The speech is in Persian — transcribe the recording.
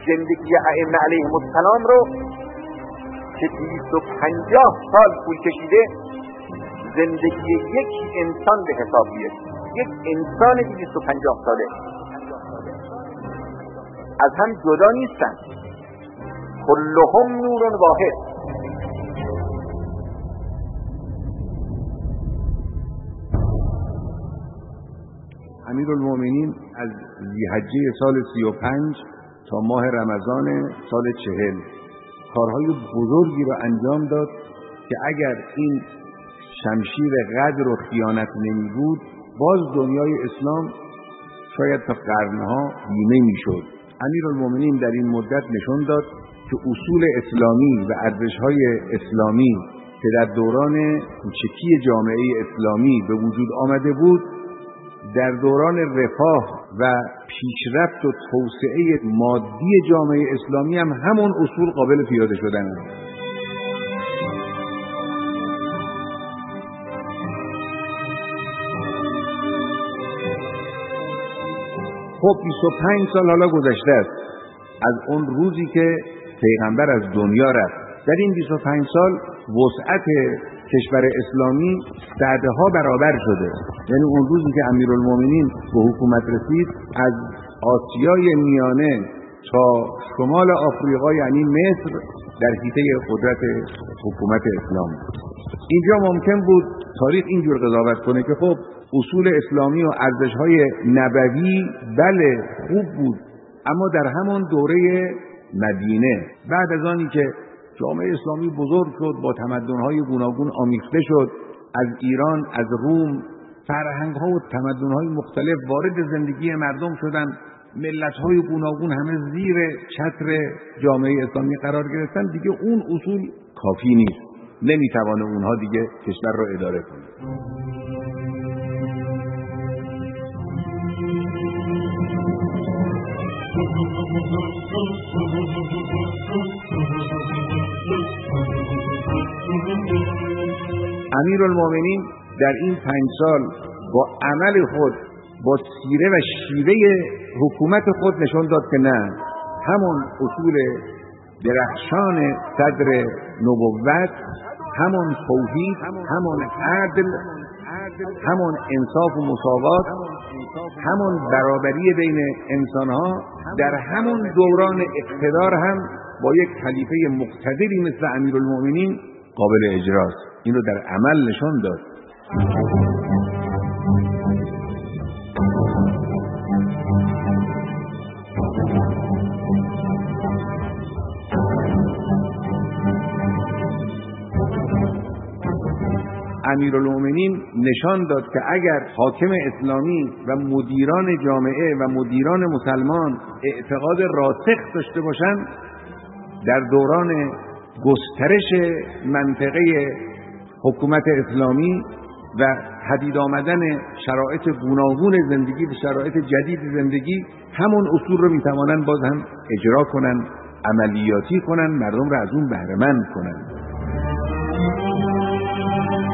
زندگی ائمه علیهم السلام رو که 250 سال طول کشیده زندگی یک انسان به حساب بیاد. یک انسان 250 ساله از هم جدا نیستن، کلهم نور واحد. امیرالمومنین از ذی‌حجه سال 35 تا ماه رمضان سال 40 کارهای بزرگی را انجام داد که اگر این شمشیر غدر و خیانت نمی بود باز دنیای اسلام شاید تا قرنها بیمه می شد. امیرالمومنین در این مدت نشون داد که اصول اسلامی و ارزش‌های اسلامی که در دوران کوچکی جامعه اسلامی به وجود آمده بود در دوران رفاه و پیشرفت و توسعه مادی جامعه اسلامی هم همون اصول قابل پیاده شدن. خب 25 سال حالا گذشته است از اون روزی که پیغمبر از دنیا رفت. در این 25 سال وسعت کشور اسلامی صدها برابر شده. یعنی اون روزی که امیرالمومنین به حکومت رسید از آسیای میانه تا شمال آفریقا یعنی مصر در حیطه قدرت حکومت اسلام. اینجا ممکن بود تاریخ اینجور قضاوت کنه که خب اصول اسلامی و ارزش‌های نبوی بله خوب بود، اما در همون دوره مدینه بعد از آنی که جامعه اسلامی بزرگ شد، با تمدن‌های گوناگون آمیخته شد، از ایران، از روم فرهنگ‌ها و تمدن‌های مختلف وارد زندگی مردم شدند، ملت‌های گوناگون همه زیر چتر جامعه اسلامی قرار گرفتن، دیگه اون اصول کافی نیست، نمیتوانه اونها دیگه کشور را اداره کنه. امیرالمومنین در این 5 سال با عمل خود، با سیره و شیوه حکومت خود نشون داد که نه، همون اصول درخشان صدر نبوت، همون توحید، همون عدل، همون انصاف و مساوات، همون برابری بین انسانها در همون دوران اقتدار هم با یک خلیفه مقتدری مثل امیرالمومنین قابل اجراست. این رو در عمل نشان داد. امیرالمومنین نشان داد که اگر حاکم اسلامی و مدیران جامعه و مدیران مسلمان اعتقاد راسخ داشته باشند، در دوران گسترش منطقه حکومت اسلامی و پدید آمدن شرایط گوناگون زندگی و شرایط جدید زندگی، همون اصول رو میتوانند باز هم اجرا کنن، عملیاتی کنن، مردم رو از اون بهره مند کنن.